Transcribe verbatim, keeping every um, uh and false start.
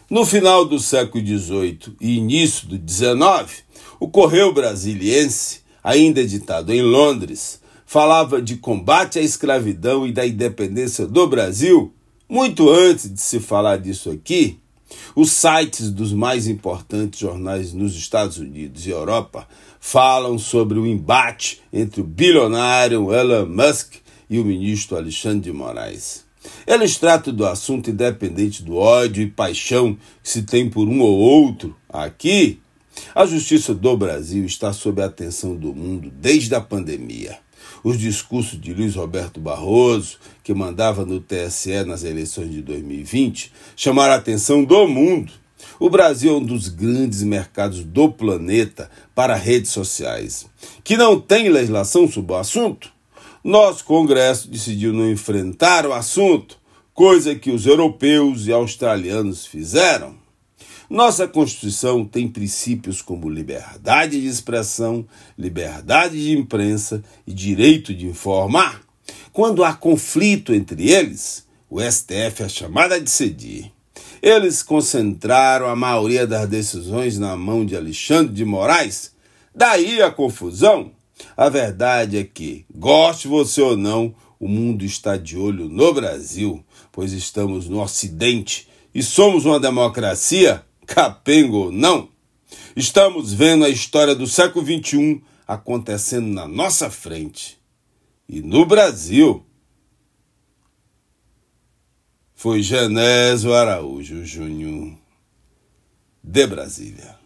No final do século dezoito e início do dezenove, o Correio Brasiliense, ainda editado em Londres, falava de combate à escravidão e da independência do Brasil. Muito antes de se falar disso aqui, os sites dos mais importantes jornais nos Estados Unidos e Europa falam sobre o embate entre o bilionário Elon Musk e o ministro Alexandre de Moraes. Eles tratam do assunto independente do ódio e paixão que se tem por um ou outro. Aqui, a justiça do Brasil está sob a atenção do mundo desde a pandemia. Os discursos de Luiz Roberto Barroso, que mandava no T S E nas eleições de dois mil e vinte, chamaram a atenção do mundo. O Brasil é um dos grandes mercados do planeta para redes sociais. Que não tem legislação sobre o assunto? Nosso Congresso decidiu não enfrentar o assunto, coisa que os europeus e australianos fizeram. Nossa Constituição tem princípios como liberdade de expressão, liberdade de imprensa e direito de informar. Quando há conflito entre eles, o S T F é chamado a decidir. Eles concentraram a maioria das decisões na mão de Alexandre de Moraes. Daí a confusão. A verdade é que, goste você ou não, o mundo está de olho no Brasil, pois estamos no Ocidente e somos uma democracia, capenga ou não. Estamos vendo a história do século vinte e um acontecendo na nossa frente. E no Brasil, foi Genésio Araújo Júnior, de Brasília.